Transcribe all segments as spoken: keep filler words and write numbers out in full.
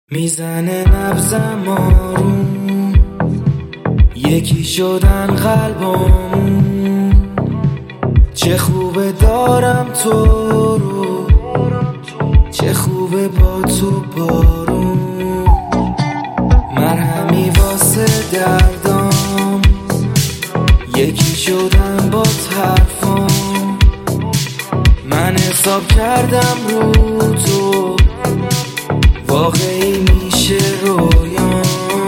میزنه نبضم آروم، یکی شدن قلبامون. چه خوبه دارم تو رو، چه خوبه با تو بارون. مرهمی واسه دردام، یکی شدن با حرفام. من حساب کردم رو تو، واقعی میشه رویام.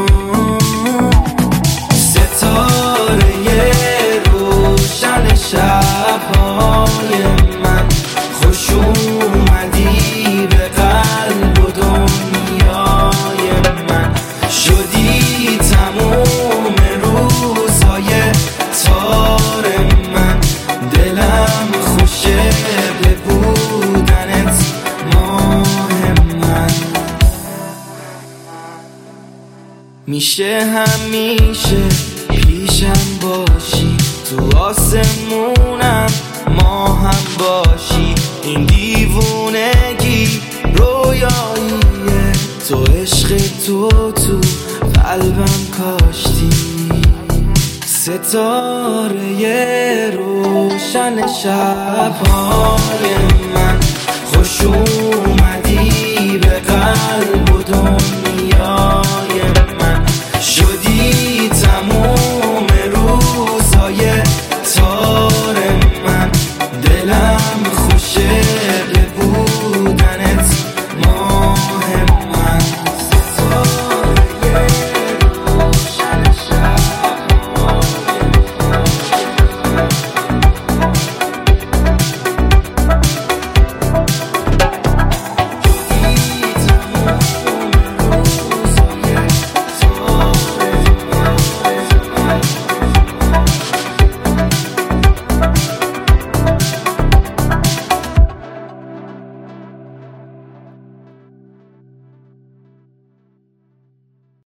ستاره روشن شب‌های من، خوش اومدی به قلب و دنیای من. شدی تموم روزهای تار من، دلم خوشه به بودنت ماه من. میشه همیشه پیشم باشی، تو آسمونم ما هم باشی. این دیوونگی رویاییه، تو عشق تو تو قلبم کاشتی. ستاره روشن شب‌های من، خوش اومدی